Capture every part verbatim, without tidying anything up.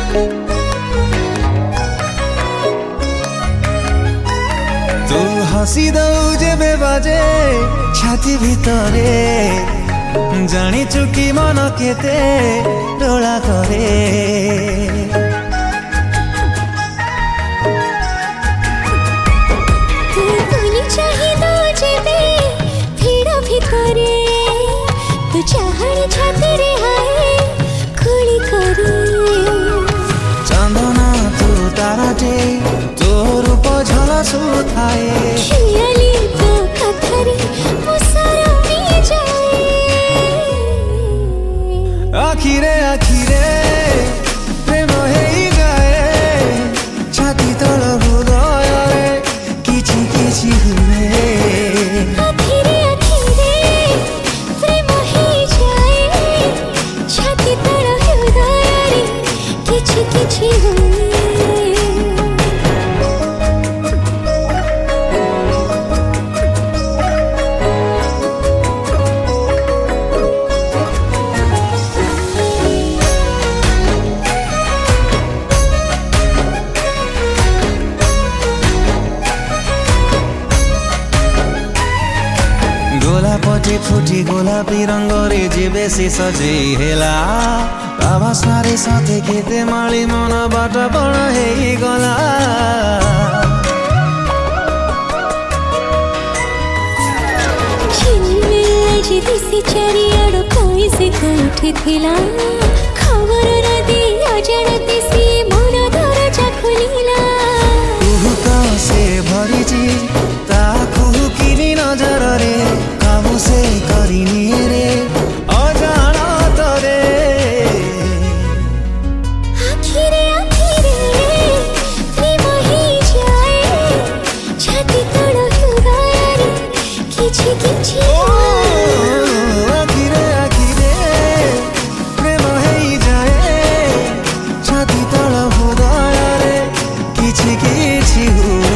तू हसी दऊ जेबे बाजे छाती भितरे जानी चुकी मन केते डोला करे तू बोली चाही दो जेबे भीड़ भितरे तू चाहनी छाती रे हाय खुली करे चंदना तू ताराटे तो रूप झलसु थाए खियाली तो कथरे मुसारा में जाए आखिरे आखिरे प्रेम हेई जाए छाती तल हृदय किछि किछि हुए आखिरे आखिरे प्रेम हेई जाए छाती तल हृदय किछि किछि हुए गोलापटे फुटी गोलापी रंगरे जेबे से सजेई हेला बाबासारे साथे केते माली मन बाट बण हेई गला छिन्मिल दिसी चारिआड़ कोई से कोठी थिला खबर रदी अजणती सी मन दरजा खुलिला कुहू तो से भरिची ता कुहू किनी नजर रे काबू से करिनी रे अजानत रे आखिरे आखिरे प्रेम हेई जाए छाती तल हृदय किछि किछि आखिरे आखिरे प्रेम हेई जाए छाती तल हृदय रे किछि किछि हुए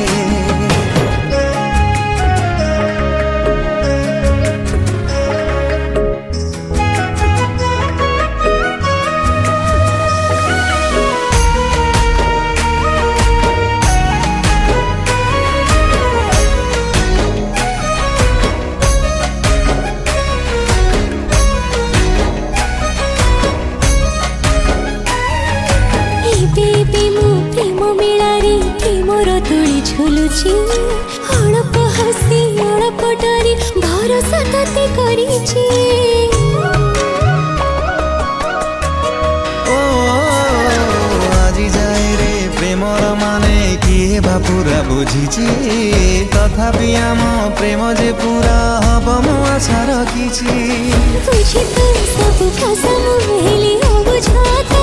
बेबी मु प्रेम मेलारी प्रेमर तुली झुलुची अळप हसी अळप डरी भरोसा तते करिची ओ আজি जाए रे प्रेमर माने किए बा पूरा बुझिची तथापि आम प्रेम जे पूरा हब मु आशा रखिची बुझी तो सब भाषा मु हेली हो बुझाता